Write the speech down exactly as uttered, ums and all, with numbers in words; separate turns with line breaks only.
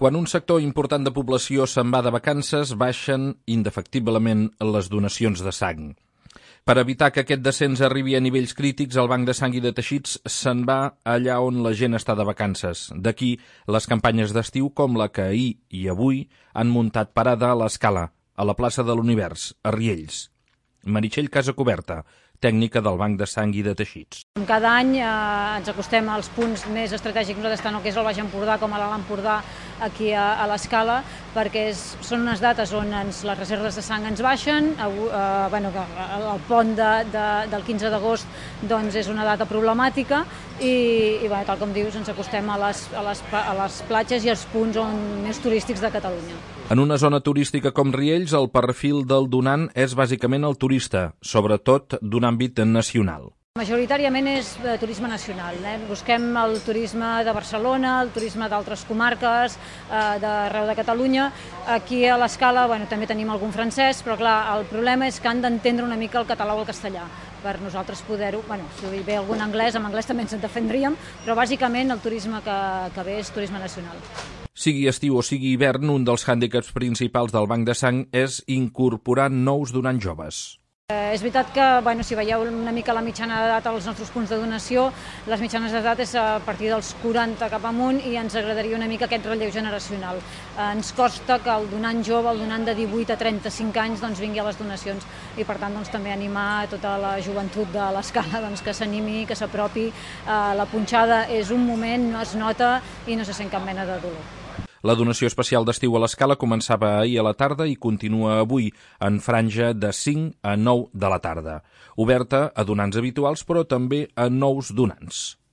Quan un sector important de població se'n va de vacances, baixen indefectiblement les donacions de sang. Per evitar que aquest descens arribi a nivells crítics, el Banc de Sang i de Teixits se'n va allà on la gent està de vacances. D'aquí les campanyes d'estiu com la que ahir i avui han muntat parada a l'Escala, a la plaça de l'Univers, a Riells. Meritxell Casacoberta, tècnica del Banc de Sang i de Teixits.
Cada any eh, ens acostem als punts més estratègics, nosaltres tant el que és el Baix Empordà com a l'Alt Empordà, aquí a, a l'Escala, perquè és, són unes dates on ens, les reserves de sang ens baixen. Eh, bueno, el pont de, de, del quinze d'agost doncs, és una data problemàtica i, i bueno, tal com dius, ens acostem a les, a, les, a les platges i als punts on, més turístics de Catalunya.
En una zona turística com Riells, el perfil del donant és bàsicament el turista, sobretot d'un àmbit nacional.
Majoritàriament és eh, turisme nacional. Eh? Busquem el turisme de Barcelona, el turisme d'altres comarques, eh, d'arreu de Catalunya. Aquí a l'Escala bueno, també tenim algun francès, però clar, el problema és que han d'entendre una mica el català o el castellà per nosaltres poder-ho, bueno, si ve algun anglès, amb anglès també ens en defendríem, però bàsicament el turisme que, que ve és turisme nacional.
Sigui estiu o sigui hivern, un dels hàndicaps principals del Banc de Sang és incorporar nous donants joves.
Eh, és veritat que, bueno, si veieu una mica la mitjana d'edat als nostres punts de donació, les mitjanes d'edat és a partir dels quaranta cap amunt i ens agradaria una mica aquest relleu generacional. Eh, ens costa que el donant jove, el donant de divuit a trenta-cinc anys, doncs, vingui a les donacions i per tant doncs, també animar tota la joventut de l'Escala doncs, que s'animi, que s'apropi. Eh, la punxada és un moment, no es nota i no se sent cap mena de dolor.
La donació especial d'estiu a l'Escala començava ahir a la tarda i continua avui en franja de cinc a nou de la tarda, oberta a donants habituals però també a nous donants.